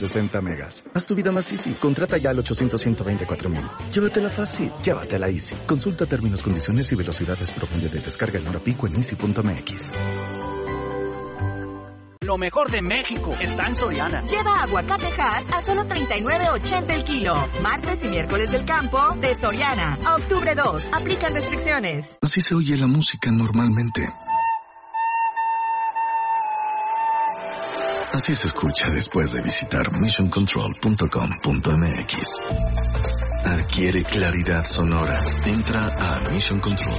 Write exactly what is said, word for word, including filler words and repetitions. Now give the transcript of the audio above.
sesenta megas. Haz tu vida más easy. Contrata ya al ochocientos, ciento veinticuatro mil. Llévatela fácil. Llévatela easy. Consulta términos, condiciones y velocidades promedio de descarga en hora pico en easy punto m x. Lo mejor de México está en Soriana. Lleva aguacate Hass a solo treinta y nueve ochenta el kilo. Martes y miércoles del campo de Soriana. A octubre dos. Aplican restricciones. Así se oye la música normalmente. Así se escucha después de visitar mission control punto com punto m x. Adquiere claridad sonora. Entra a mission control